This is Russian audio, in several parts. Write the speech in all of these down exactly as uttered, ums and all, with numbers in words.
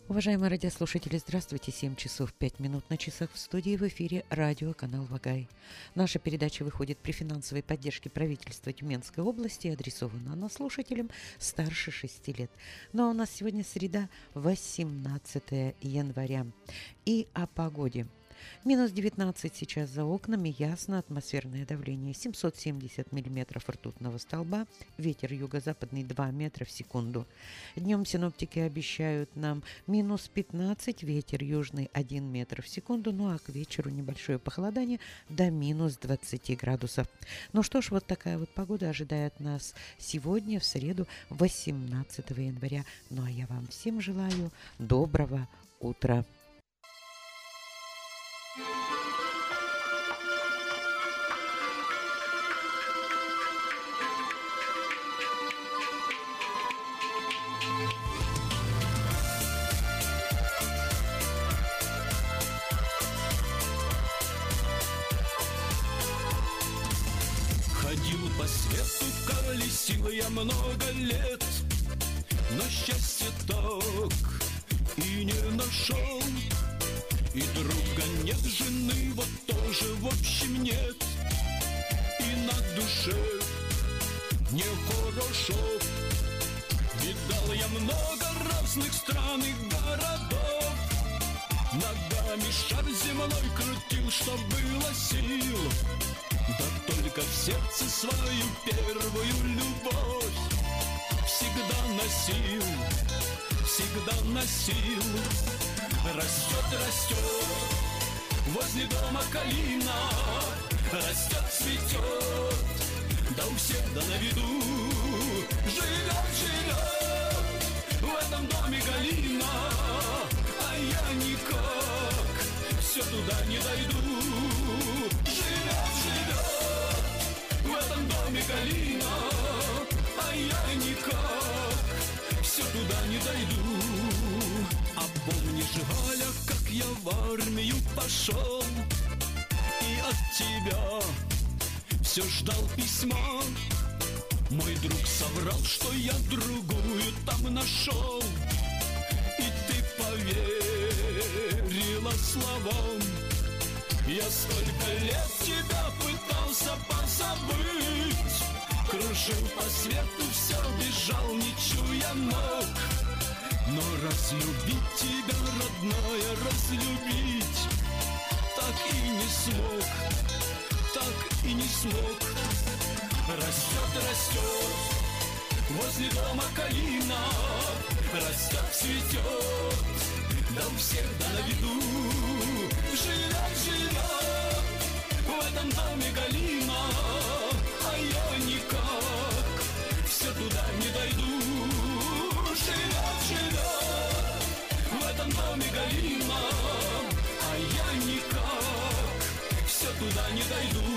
Уважаемые радиослушатели, здравствуйте. семь часов пять минут на часах. В студии в эфире радио «Канал Вагай». Наша передача выходит при финансовой поддержке правительства Тюменской области и адресована она слушателям старше шести лет. Ну а у нас сегодня среда, восемнадцатое января. И о погоде. Минус девятнадцать сейчас за окнами, ясно, атмосферное давление семьсот семьдесят миллиметров ртутного столба, ветер юго-западный два метра в секунду. Днем синоптики обещают нам минус пятнадцать, ветер южный один метр в секунду, ну а к вечеру небольшое похолодание до минус двадцати градусов. Ну что ж, вот такая вот погода ожидает нас сегодня, в среду, восемнадцатого января. Ну а я вам всем желаю доброго утра. Ходил по свету, колесил я много лет, но счастья так и не нашел. И друга нет, жены вот тоже в общем нет, и на душе нехорошо. Видал я много разных стран и городов, ногами шар земной крутил, что было сил. Да только в сердце свою первую любовь всегда носил, всегда носил. Растет, растет возле дома калина, растет, цветет, да у всех да на виду. Живет, живет в этом доме галина, а я никак все туда не дойду. Живет, живет в этом доме галина, а я никак все туда не дойду. А помнишь, Галя, как я в армию пошел, и от тебя все ждал письма. Мой друг соврал, что я другую там нашел, и ты поверила словам. Я столько лет тебя пытался позабыть, кружил по свету, все бежал, не чуя ног. Но разлюбить тебя, родная, разлюбить так и не смог, так и не смог. Растет, растет возле дома калина, растет, цветет, да у всех да на виду. Живет, живет в этом доме галина, а я никак все туда не дойду. Живет, живет в этом доме галина, а я никак все туда не дойду.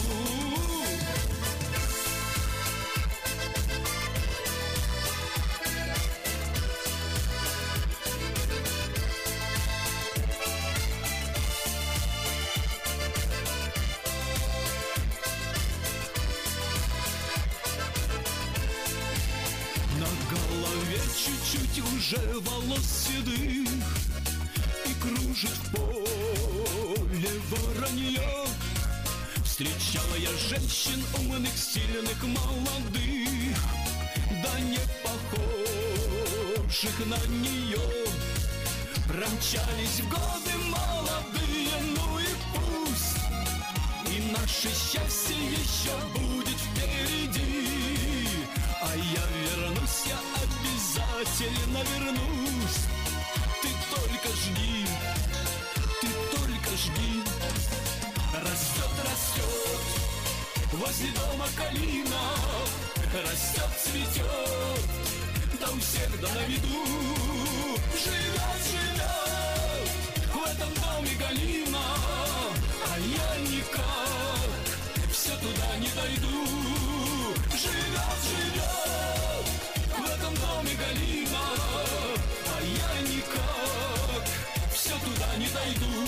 Чуть-чуть уже волос седых, и кружит в поле воронье. Встречала я женщин умных, сильных, молодых, да не похожих на нее. Промчались в годы молодые, ну и пусть, и наше счастье еще будет впереди. А я вернусь, я обязательно вернусь. Ты только жди, ты только жди. Растет, растет возле дома калина, растет, цветет, да у всех да на виду. Живет, живет в этом доме галина, а я никак все туда не дойду. Живет, живет в этом доме галина, а я никак все туда не дойду.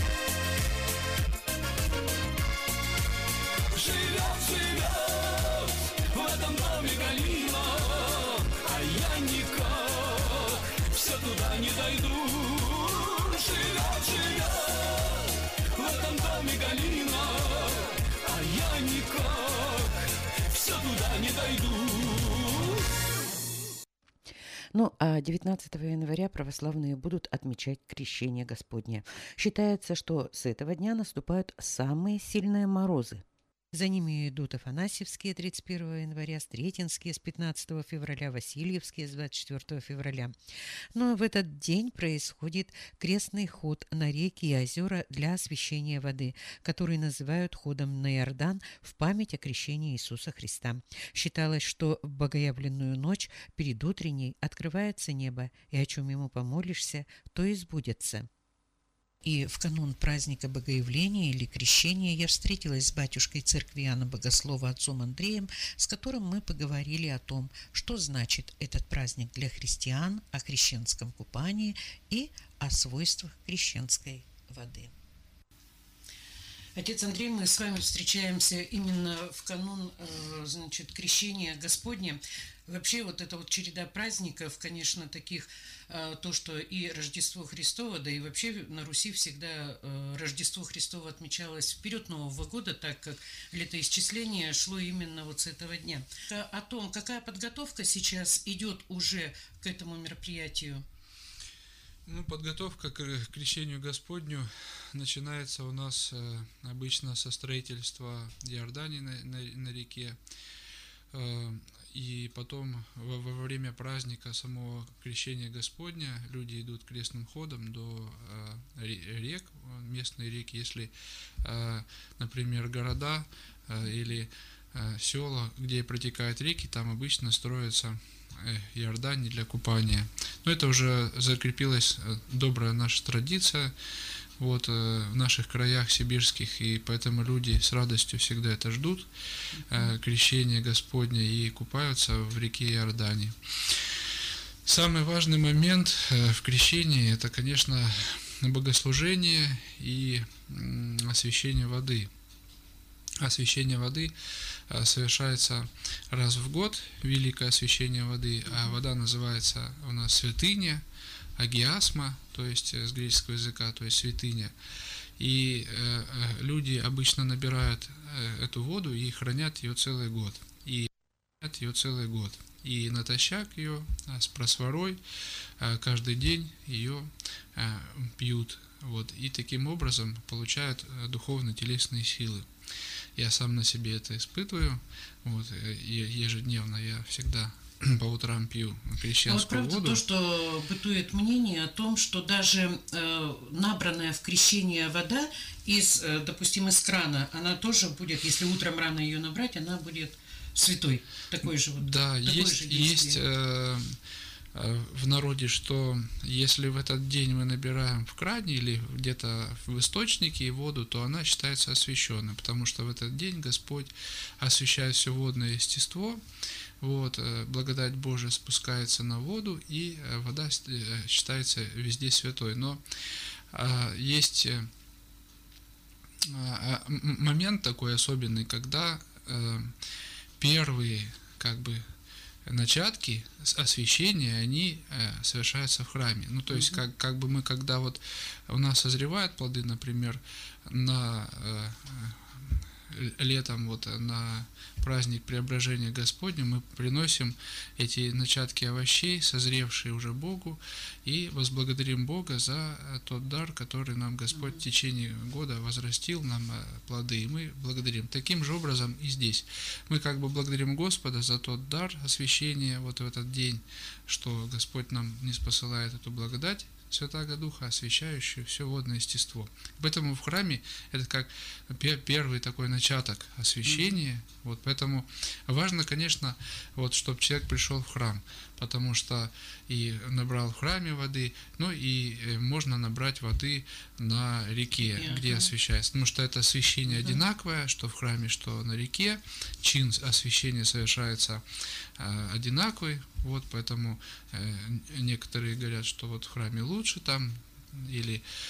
Живет, живет туда не дойду. Живет, живет в этом доме Галина, а я никак все туда не дойду. Ну, а девятнадцатого января православные будут отмечать Крещение Господне. Считается, что с этого дня наступают самые сильные морозы. За ними идут Афанасьевские тридцать первого января, Сретенские с пятнадцатого февраля, Васильевские с двадцать четвёртого февраля. Но в этот день происходит крестный ход на реки и озера для освящения воды, который называют ходом на Иордан в память о крещении Иисуса Христа. Считалось, что в богоявленную ночь перед утренней открывается небо, и о чем ему помолишься, то и сбудется. И в канун праздника Богоявления или Крещения я встретилась с батюшкой церкви Иоанна Богослова отцом Андреем, с которым мы поговорили о том, что значит этот праздник для христиан, о крещенском купании и о свойствах крещенской воды. Отец Андрей, мы с вами встречаемся именно в канун, значит, Крещения Господня. Вообще вот эта вот череда праздников, конечно, таких, то, что и Рождество Христово, да и вообще на Руси всегда Рождество Христово отмечалось вперед Нового года, так как летоисчисление шло именно вот с этого дня. О том, какая подготовка сейчас идет уже к этому мероприятию? Ну, подготовка к Крещению Господню начинается у нас э, обычно со строительства Иордании на, на, на реке, э, и потом во, во время праздника самого Крещения Господня люди идут крестным ходом до э, рек, местные реки, если, э, например, города э, или э, села, где протекают реки, там обычно строятся Иордане для купания. Но это уже закрепилась добрая наша традиция вот, в наших краях сибирских, и поэтому люди с радостью всегда это ждут, э, крещение Господне, и купаются в реке Иордане. Самый важный момент э, в крещении — это, конечно, богослужение и э, освящение воды. Освящение воды совершается раз в год, великое освящение воды, а вода называется у нас святыня, агиасма, то есть с греческого языка, то есть святыня. И э, люди обычно набирают э, эту воду и хранят ее целый год. И хранят ее целый год. И натощак ее с просворой э, каждый день ее э, пьют. Вот, и таким образом получают духовно-телесные силы. Я сам на себе это испытываю. Вот, ежедневно я всегда по утрам пью крещенскую воду. А вот правда воду. То, что бытует мнение о том, что даже э, набранная в крещение вода из, э, допустим, из крана, она тоже будет, если утром рано ее набрать, она будет святой, такой же вот. Да, есть, есть э, в народе, что если в этот день мы набираем в кране или где-то в источнике воду, то она считается освященной, потому что в этот день Господь освящает все водное естество, вот, благодать Божия спускается на воду, и вода считается везде святой. Но а, есть а, момент такой особенный, когда а, первые, как бы, начатки освящения, они э, совершаются в храме. Ну, то есть, как, как бы мы, когда вот у нас созревают плоды, например, на э, летом вот на праздник Преображения Господня мы приносим эти начатки овощей, созревшие уже Богу, и возблагодарим Бога за тот дар, который нам Господь в течение года возрастил, нам плоды, и мы благодарим. Таким же образом и здесь. Мы как бы благодарим Господа за тот дар освящения вот в этот день, что Господь нам ниспосылает эту благодать Святаго Духа, освящающую все водное естество. Поэтому в храме это как первый такой начаток освящения. Mm-hmm. Вот, поэтому важно, конечно, вот, чтобы человек пришел в храм, потому что и набрал в храме воды, ну и можно набрать воды на реке, yeah. где освящается. Потому что это освящение mm-hmm. одинаковое, что в храме, что на реке. Чин освящения совершается э, одинаковый. Вот, поэтому э, некоторые говорят, что вот в храме лучше там, или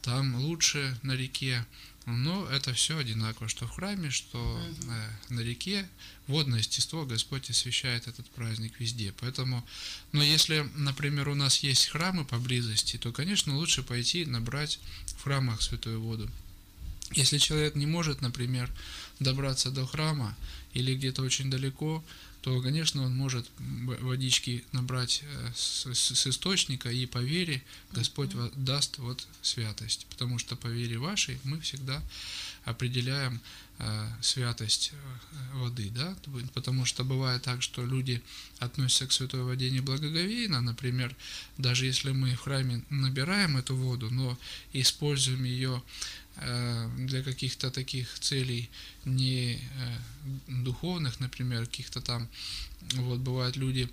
там лучше на реке. Но это все одинаково, что в храме, что uh-huh. на реке. Водное естество Господь освящает этот праздник везде. Поэтому, но если, например, у нас есть храмы поблизости, то, конечно, лучше пойти набрать в храмах святую воду. Если человек не может, например, добраться до храма или где-то очень далеко, то, конечно, он может водички набрать с, с источника, и по вере Господь mm-hmm. даст вот святость. Потому что по вере вашей мы всегда определяем э, святость воды, да? Потому что бывает так, что люди относятся к святой воде неблагоговейно. Например, даже если мы в храме набираем эту воду, но используем ее для каких-то таких целей не духовных, например, каких-то там, вот бывают люди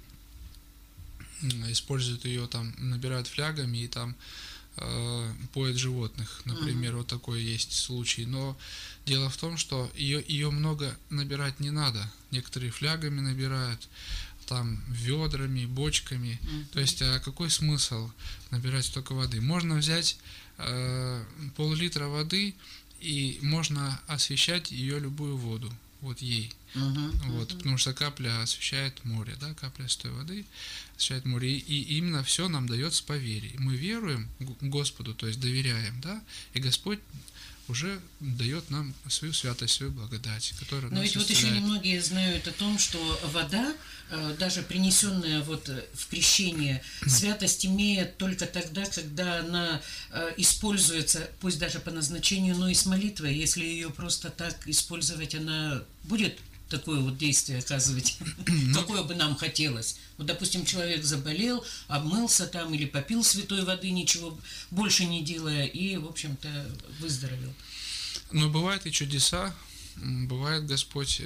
используют ее там, набирают флягами и там э, поят животных, например, uh-huh. вот такой есть случай. Но дело в том, что ее, ее много набирать не надо. Некоторые флягами набирают, там ведрами, бочками. Uh-huh. То есть, а какой смысл набирать столько воды? Можно взять э, пол-литра воды, и можно освещать ее любую воду, вот ей. Uh-huh, вот, uh-huh. Потому что капля освещает море, да, капля святой воды освещает море. И, и именно все нам дается по вере. Мы веруем Господу, то есть доверяем, да, и Господь уже дает нам свою святость, свою благодать, которая Но ведь вот еще немногие знают о том, что вода, даже принесенная вот в крещение, святость имеет только тогда, когда она используется, пусть даже по назначению, но и с молитвой. Если ее просто так использовать, она будет такое вот действие оказывать, какое бы нам хотелось. Вот, допустим, человек заболел, обмылся там или попил святой воды, ничего больше не делая, и, в общем-то, выздоровел. Но бывают и чудеса. Бывает, Господь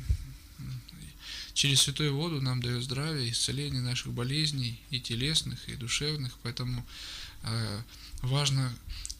через святую воду нам дает здравие, исцеление наших болезней, и телесных, и душевных. Поэтому важно,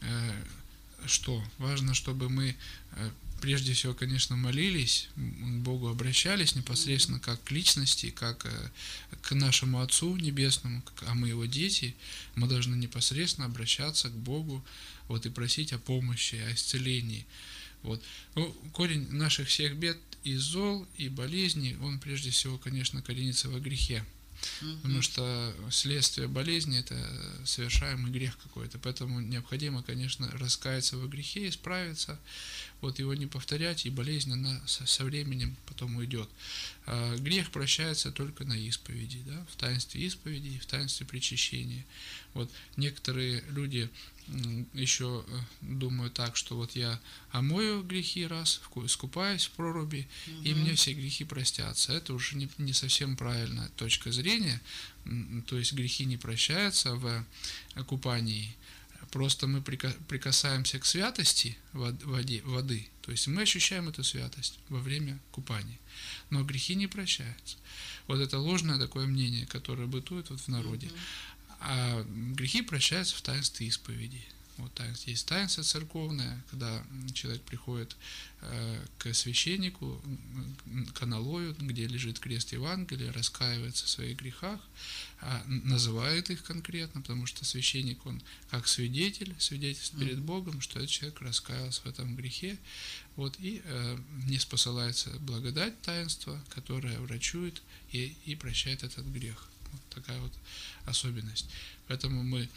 что? Важно, чтобы мы прежде всего, конечно, молились, к Богу обращались непосредственно как к личности, как к нашему Отцу Небесному, а мы Его дети, мы должны непосредственно обращаться к Богу, вот, и просить о помощи, о исцелении. Вот. Ну, корень наших всех бед и зол, и болезней, он прежде всего, конечно, коренится во грехе. Потому что следствие болезни – это совершаемый грех какой-то. Поэтому необходимо, конечно, раскаяться во грехе, исправиться, вот его не повторять, и болезнь, она со, со временем потом уйдет. А грех прощается только на исповеди, да, в таинстве исповеди и в таинстве причащения. Вот некоторые люди еще думаю так, что вот я омою грехи раз, искупаюсь в проруби, угу. и мне все грехи простятся. Это уже не, не совсем правильная точка зрения. То есть грехи не прощаются в купании. Просто мы прикасаемся к святости воды, воды. То есть мы ощущаем эту святость во время купания. Но грехи не прощаются. Вот это ложное такое мнение, которое бытует вот в народе. Угу. А грехи прощаются в таинстве исповеди. Вот таинство. Есть таинство церковное, когда человек приходит э, к священнику, к аналою, где лежит крест Евангелия, раскаивается в своих грехах, э, называет их конкретно, потому что священник, он как свидетель, свидетельствует перед Богом, что этот человек раскаялся в этом грехе, вот, и э, не спосылается благодать таинства, которая врачует и, и прощает этот грех. Вот такая вот особенность. Поэтому мы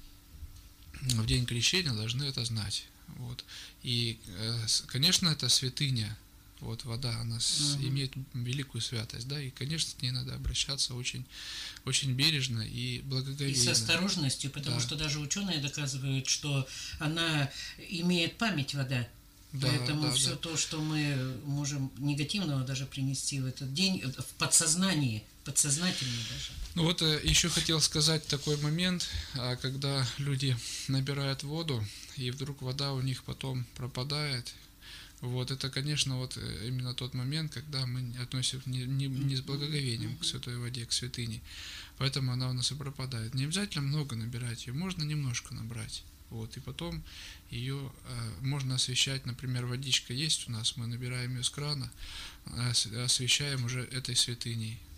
в день крещения должны это знать. Вот. И, конечно, это святыня. Вот вода, она uh-huh. имеет великую святость, да, и, конечно, к ней надо обращаться очень, очень бережно и благоговейно. И с осторожностью, потому да. что даже ученые доказывают, что она имеет память, вода. Да, Поэтому да, все да. то, что мы можем негативного даже принести в этот день, в подсознании, подсознательно даже. Ну вот еще хотел сказать такой момент, когда люди набирают воду, и вдруг вода у них потом пропадает. Вот это, конечно, вот именно тот момент, когда мы относимся не, не, не с благоговением к святой воде, к святыне. Поэтому она у нас и пропадает. Не обязательно много набирать ее, можно немножко набрать. Вот, и потом ее э, можно освещать, например, водичка есть у нас, мы набираем ее с крана, освещаем уже этой святыней.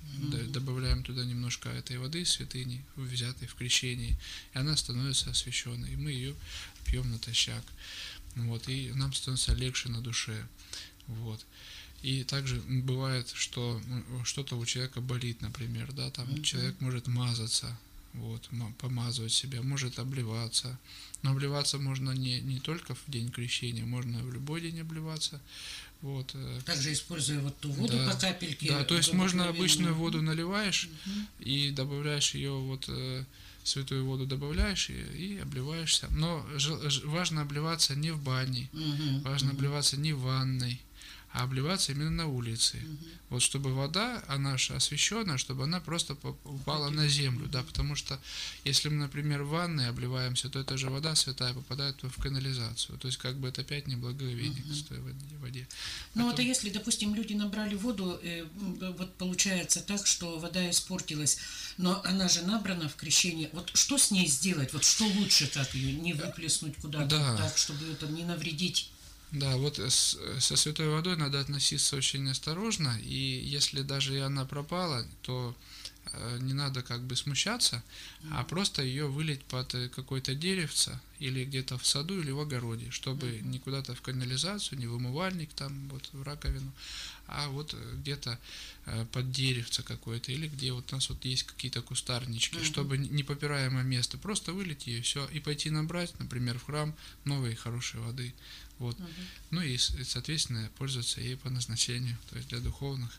mm-hmm. добавляем туда немножко этой воды, святыни, взятой в крещении, и она становится освященной, и мы ее пьем натощак. Вот, и нам становится легче на душе. Вот. И также бывает, что что-то у человека болит, например, да, там mm-hmm. человек может мазаться, вот, помазывать себя, может обливаться. Но обливаться можно не, не только в день крещения, можно в любой день обливаться. Вот. Также используя вот ту воду да, по капельке. Да, то есть можно обычную воду наливаешь mm-hmm. и добавляешь ее, вот святую воду добавляешь и, и обливаешься. Но ж, важно обливаться не в бане, mm-hmm. важно mm-hmm. обливаться не в ванной, а обливаться именно на улице. Угу. Вот чтобы вода, она же освященная, чтобы она просто упала на землю, да, потому что если мы, например, в ванной обливаемся, то эта же вода святая попадает в канализацию. То есть как бы это опять неблаговение угу. к той воде. Ну вот, а если, допустим, люди набрали воду, э, вот получается так, что вода испортилась, но она же набрана в крещении. Вот что с ней сделать? Вот что лучше, как ее не выплеснуть куда-то да. так, чтобы это не навредить? Да, вот с, со святой водой надо относиться очень осторожно, и если даже и она пропала, то э, не надо как бы смущаться, mm-hmm. а просто ее вылить под какое-то деревце или где-то в саду или в огороде, чтобы mm-hmm. не куда-то в канализацию, не в умывальник, там вот в раковину, а вот где-то э, под деревце какое-то, или где вот у нас вот есть какие-то кустарнички, mm-hmm. чтобы непопираемое место, просто вылить ее, все, и пойти набрать, например, в храм новой хорошей воды. Вот. Uh-huh. Ну и, соответственно, пользоваться ей по назначению, то есть для духовных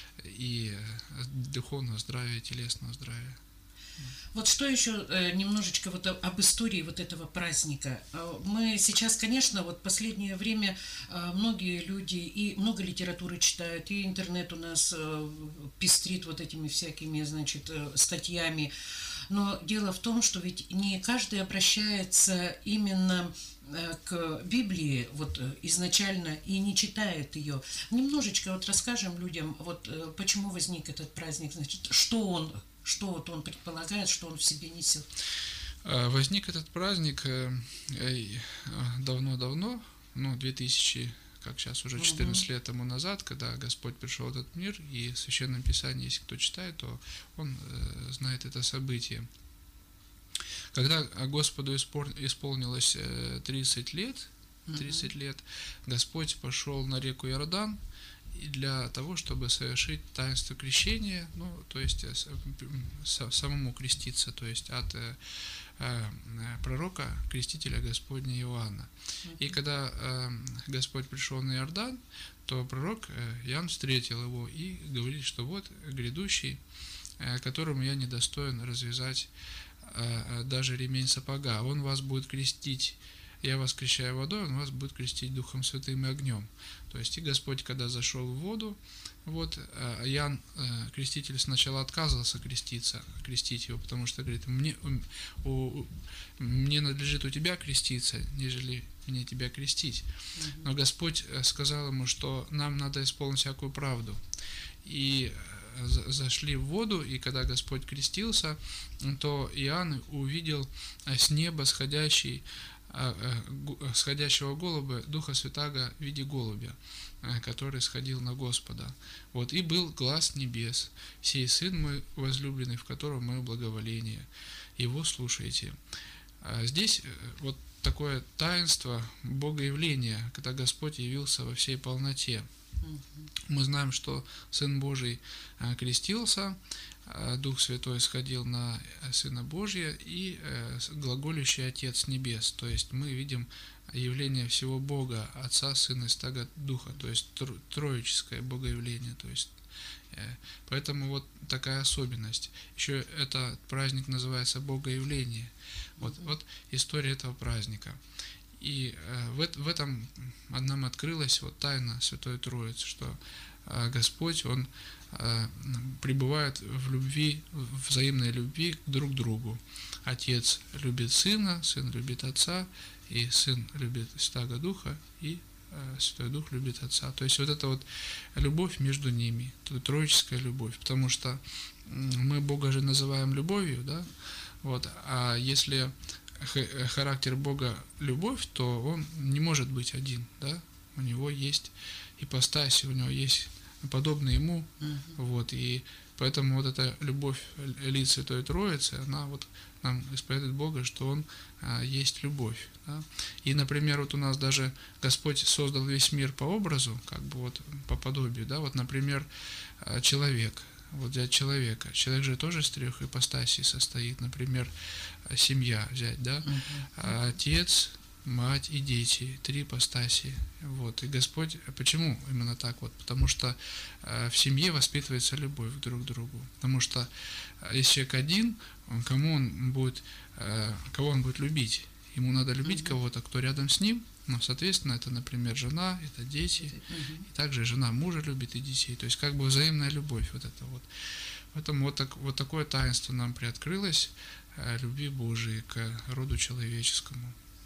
и духовного здравия, телесного здравия. Вот что еще э, немножечко вот об истории вот этого праздника. Мы сейчас, конечно, вот последнее время э, многие люди и много литературы читают, и интернет у нас э, пестрит вот этими всякими, значит, э, статьями. Но дело в том, что ведь не каждый обращается именно к Библии вот изначально и не читает ее. Немножечко вот расскажем людям, вот почему возник этот праздник, значит, что он, что вот он предполагает, что он в себе несет. Возник этот праздник давно-давно, ну, две тысячи, как сейчас уже четырнадцать угу. лет тому назад, когда Господь пришел в этот мир, и в Священном Писании, если кто читает, то он знает это событие. Когда Господу исполнилось тридцать лет, тридцать лет, Господь пошел на реку Иордан для того, чтобы совершить таинство крещения, ну, то есть самому креститься, то есть от пророка, крестителя Господня Иоанна. И когда Господь пришел на Иордан, то пророк Иоанн встретил его и говорит, что вот грядущий, которому я недостоин развязать даже ремень сапога, он вас будет крестить, я вас крещаю водой, он вас будет крестить Духом Святым и огнем. То есть и Господь, когда зашел в воду, вот Иоанн, креститель, сначала отказывался креститься, крестить его, потому что говорит, мне, у, мне надлежит у тебя креститься, нежели мне тебя крестить. Но Господь сказал ему, что нам надо исполнить всякую правду. И зашли в воду, и когда Господь крестился, то Иоанн увидел с неба сходящий, сходящего голубя, Духа Святаго в виде голубя, который сходил на Господа. Вот, и был глас небес: «Сей Сын мой возлюбленный, в котором мое благоволение, его слушайте». Здесь вот такое таинство Богоявления, когда Господь явился во всей полноте. Мы знаем, что Сын Божий крестился, Дух Святой сходил на Сына Божия и глаголющий Отец Небес. То есть мы видим явление всего Бога, Отца, Сына и Святаго Духа, то есть троическое богоявление. То есть, поэтому вот такая особенность. Еще этот праздник называется Богоявление. Вот, вот история этого праздника. И в этом нам открылась вот тайна Святой Троицы, что Господь, Он пребывает в любви, в взаимной любви друг к другу. Отец любит Сына, Сын любит Отца, и Сын любит Святаго Духа, и Святой Дух любит Отца. То есть вот эта вот любовь между ними, троическая любовь, потому что мы Бога же называем любовью, да, вот, а если характер Бога любовь, то он не может быть один, да, у него есть ипостаси, у него есть подобные ему, uh-huh. вот, и Поэтому вот эта любовь лиц Святой Троицы, она вот нам исповедует Бога, что Он а, есть любовь. Да? И, например, вот у нас даже Господь создал весь мир по образу, как бы вот по подобию, да, вот, например, человек. Вот взять человека. Человек же тоже из трех ипостасей состоит, например, семья взять, да, uh-huh. отец, мать и дети, три ипостаси. Вот. И Господь, почему именно так? Вот, потому что в семье воспитывается любовь друг к другу. Потому что если человек один, кому он будет, кого он будет любить? Ему надо любить uh-huh. кого-то, кто рядом с ним. Ну, соответственно, это, например, жена, это дети, uh-huh. и также жена мужа любит и детей. То есть, как бы взаимная любовь вот это вот. Поэтому вот, так, вот такое таинство нам приоткрылось, э, любви Божией к роду человеческому.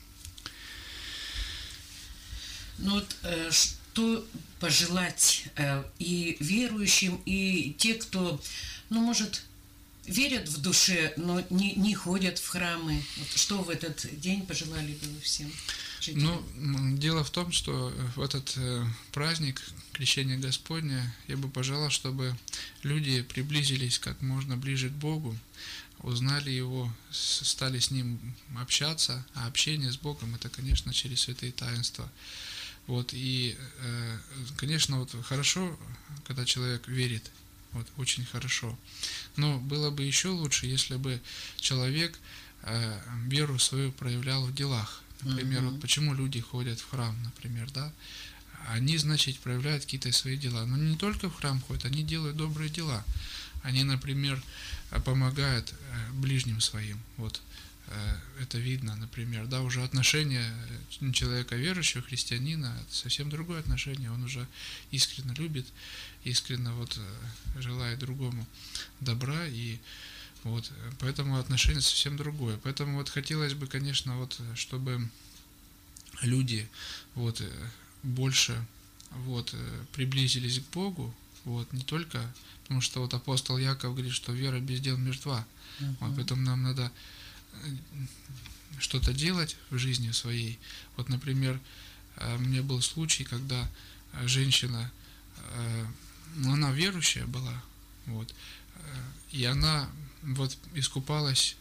Ну вот, э, что пожелать э, и верующим, и те, кто, ну, может, верят в душе, но не, не ходят в храмы. Вот что в этот день пожелали бы вы всем жителям? Ну, дело в том, что в этот э, праздник Крещения Господня я бы пожелал, чтобы люди приблизились как можно ближе к Богу, узнали Его, стали с Ним общаться, а общение с Богом — это, конечно, через святые таинства. Вот, и, э, конечно, вот хорошо, когда человек верит, вот, очень хорошо. Но было бы еще лучше, если бы человек э, веру свою проявлял в делах. Например, uh-huh. вот почему люди ходят в храм, например, да? Они, значит, проявляют какие-то свои дела. Но не только в храм ходят, они делают добрые дела. Они, например, помогают э, ближним своим. Вот. Это видно, например, да, уже отношение человека верующего, христианина, это совсем другое отношение, он уже искренне любит, искренне вот желает другому добра, и вот, поэтому отношение совсем другое. Поэтому вот хотелось бы, конечно, вот, чтобы люди вот больше вот приблизились к Богу, вот, не только, потому что вот апостол Яков говорит, что вера без дел мертва, uh-huh. вот, поэтому нам надо что-то делать в жизни своей. Вот, например, у меня был случай, когда женщина, она верующая была, вот, и она вот искупалась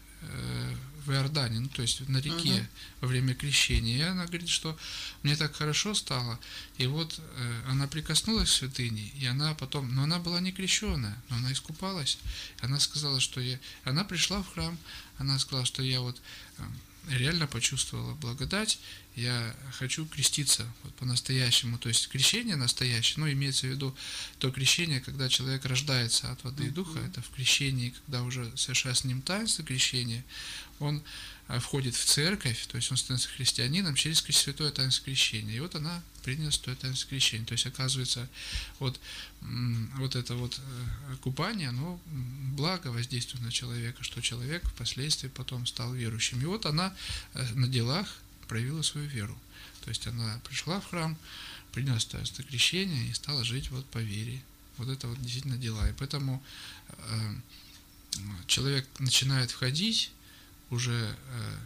в Иордане, ну, то есть на реке uh-huh. во время крещения. И она говорит, что мне так хорошо стало. И вот э, она прикоснулась к святыне, и она потом, но она была не крещенная, но она искупалась. Она сказала, что я, она пришла в храм, она сказала, что я вот э, реально почувствовала благодать, я хочу креститься вот по-настоящему. То есть крещение настоящее, ну, имеется в виду то крещение, когда человек рождается от воды и духа, это в крещении, когда уже совершая с ним таинство крещения, он входит в церковь, то есть он становится христианином через святое таинство крещения. И вот она приняла святое таинство крещения. То есть, оказывается, вот, вот это вот купание, оно благо воздействует на человека, что человек впоследствии потом стал верующим. И вот она на делах проявила свою веру. То есть она пришла в храм, приняла таинство крещения и стала жить вот по вере. Вот это вот действительно дела. И поэтому э, человек начинает входить уже э,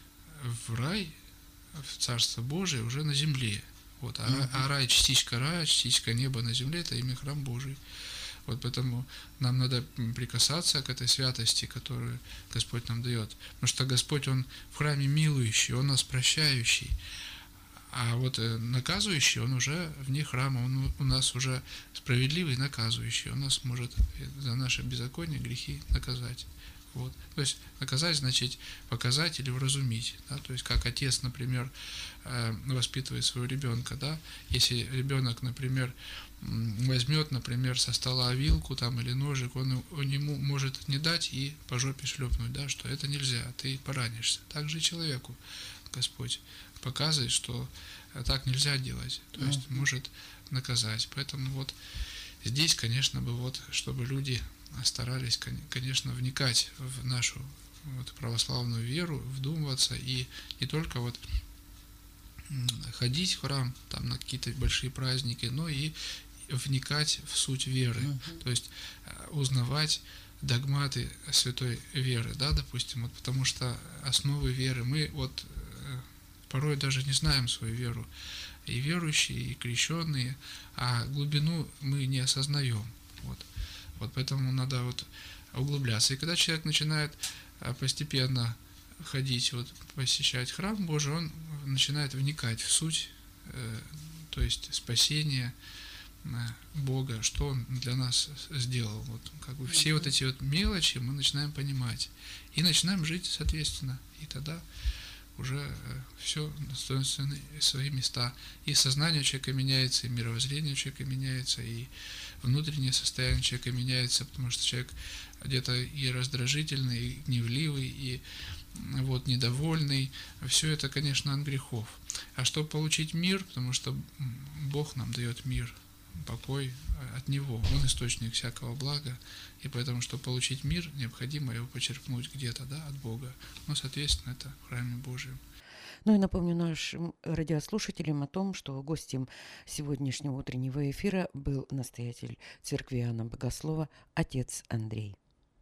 в рай, в Царство Божие уже на земле. Вот. А, uh-huh. а рай, частичка рая, частичка неба на земле — это имя храм Божий. Вот поэтому нам надо прикасаться к этой святости, которую Господь нам дает. Потому что Господь, Он в храме милующий, Он нас прощающий. А вот наказывающий, Он уже вне храма, Он у нас уже справедливый наказывающий. Он нас может за наше беззаконие, грехи наказать. Вот. То есть наказать значит показать или вразумить. Да? То есть как отец, например, воспитывает своего ребенка. Да? Если ребенок, например, возьмет, например, со стола вилку там, или ножик, он, он ему может не дать и по жопе шлепнуть, да, что это нельзя, ты поранишься. Так же и человеку Господь показывает, что так нельзя делать, то есть mm-hmm. может наказать. Поэтому вот здесь, конечно, бы вот, чтобы люди старались, конечно, вникать в нашу вот православную веру, вдумываться и не только вот ходить в храм там на какие-то большие праздники, но и вникать в суть веры, uh-huh. то есть узнавать догматы святой веры, да, допустим, вот, потому что основы веры мы вот порой даже не знаем свою веру, и верующие, и крещенные, а глубину мы не осознаем, вот. Вот поэтому надо вот углубляться. И когда человек начинает постепенно ходить, вот, посещать храм Божий, он начинает вникать в суть, э, то есть спасение э, Бога, что Он для нас сделал. Вот, как бы все вот эти вот мелочи мы начинаем понимать и начинаем жить соответственно. И тогда уже э, все становится на свои места. И сознание человека меняется, и мировоззрение человека меняется, и внутреннее состояние человека меняется, потому что человек где-то и раздражительный, и гневливый, и вот, недовольный. Все это, конечно, от грехов. А чтобы получить мир, потому что Бог нам дает мир, покой от Него, Он источник всякого блага, и поэтому, чтобы получить мир, необходимо его почерпнуть где-то, да, от Бога. Ну, соответственно, это в храме Божьем. Ну и напомню нашим радиослушателям о том, что гостем сегодняшнего утреннего эфира был настоятель церкви Иоанна Богослова, отец Андрей.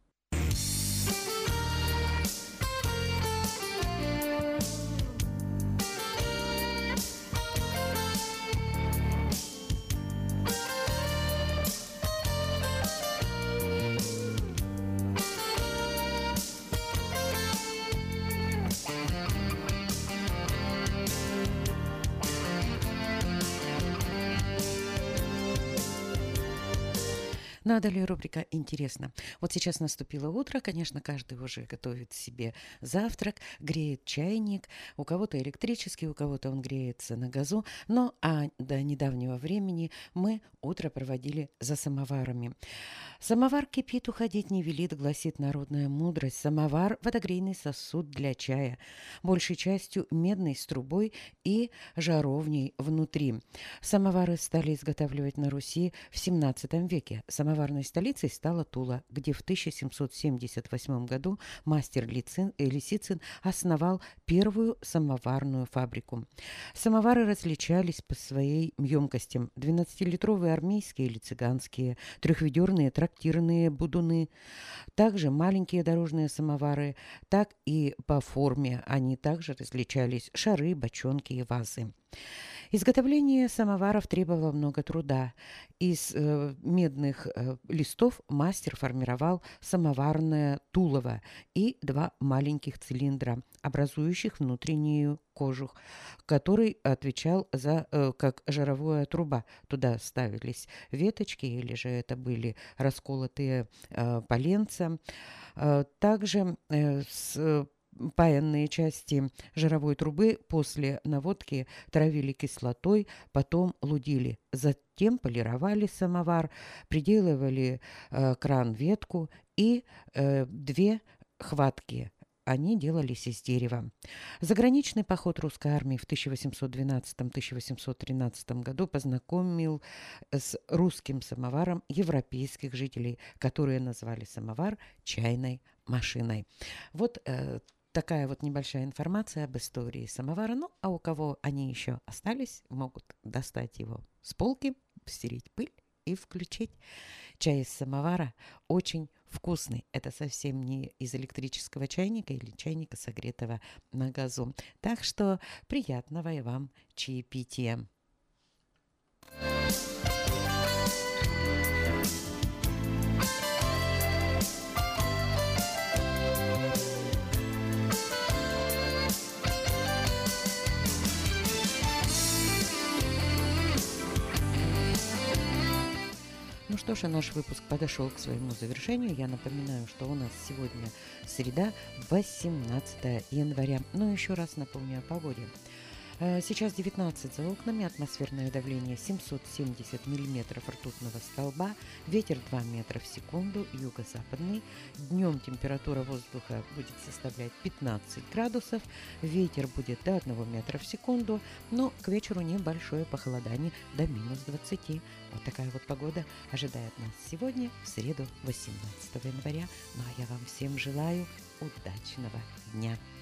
Ну а далее рубрика «Интересно». Вот сейчас наступило утро, конечно, каждый уже готовит себе завтрак, греет чайник, у кого-то электрический, у кого-то он греется на газу, но а до недавнего времени мы утро проводили за самоварами. «Самовар кипит, уходить не велит», гласит народная мудрость. Самовар – водогрейный сосуд для чая, большей частью медный с трубой и жаровней внутри. Самовары стали изготавливать на Руси в семнадцатом веке. Самоварной столицей стала Тула, где в тысяча семьсот семьдесят восьмом году мастер Лицин, э, Лисицын основал первую самоварную фабрику. Самовары различались по своей емкостям: двенадцатилитровые армейские или цыганские, трехведерные трактирные будуны, также маленькие дорожные самовары, так и по форме они также различались: шары, бочонки и вазы. Изготовление самоваров требовало много труда. Из э, медных э, листов мастер формировал самоварное тулово и два маленьких цилиндра, образующих внутреннюю кожух, который отвечал за э, как жаровая труба. Туда ставились веточки, или же это были расколотые э, поленца. Э, также э, с паянные части жировой трубы после наводки травили кислотой, потом лудили. Затем полировали самовар, приделывали э, кран-ветку и э, две хватки. Они делались из дерева. Заграничный поход русской армии в тысяча восемьсот двенадцатом — тысяча восемьсот тринадцатом году познакомил с русским самоваром европейских жителей, которые назвали самовар чайной машиной. Вот э, такая вот небольшая информация об истории самовара. Ну, а у кого они еще остались, могут достать его с полки, стереть пыль и включить. Чай из самовара очень вкусный. Это совсем не из электрического чайника или чайника, согретого на газу. Так что приятного и вам чаепития. Ну что ж, а наш выпуск подошел к своему завершению. Я напоминаю, что у нас сегодня среда, восемнадцатое января. Но еще раз напомню о погоде. Сейчас девятнадцать за окнами, атмосферное давление семьсот семьдесят миллиметров ртутного столба, ветер два метра в секунду, юго-западный. Днем температура воздуха будет составлять пятнадцать градусов, ветер будет до одного метра в секунду, но к вечеру небольшое похолодание до минус двадцати. Вот такая вот погода ожидает нас сегодня, в среду, восемнадцатого января. Ну а я вам всем желаю удачного дня.